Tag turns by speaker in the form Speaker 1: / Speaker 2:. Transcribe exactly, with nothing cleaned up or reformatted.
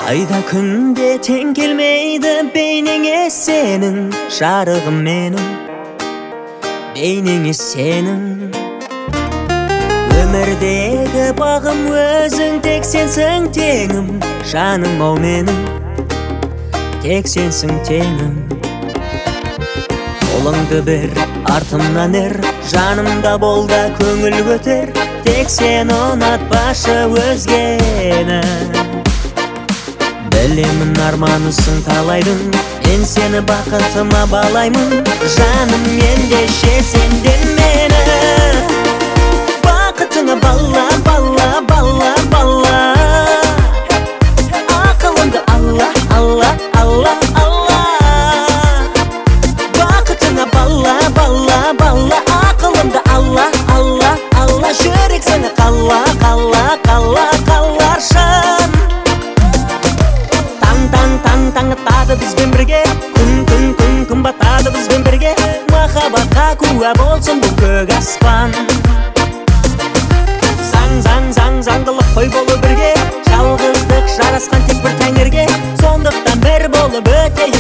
Speaker 1: Айда күнде тең келмейді бейнеңе сенің, жарығым менің, бейнеңе сенің. Өмірдегі бағым өзің, тек сенсің теңім, жаным ау менің, тек сенсің теңім. Қолыңды бер, артымнан ер, жанымда бол да көңіл көтер, тек сен ұнатпашы өзгені. Білемін арманысың талайдың, мен сені бақытыма балаймын, жаным ендеше сенден мені. Бақытыңа бала, бала, бала, бала, ақылымды алла, алла, алла, алла. Бақытыңа бала, бала, бала, ақылымды алла, алла, алла. Жүрек сені қалла, қалла, қалла, қаларшын. Таң атады бізбен бірге, күн, күн, күн, күн батады бізбен бірге. Махаббатқа куә болсын бұл көк аспан. Заң, заң, заң, заңдылық қой болу бірге, жалғыздық жарасқан тек бір тәңірге. Сондықтан бір болып өтейік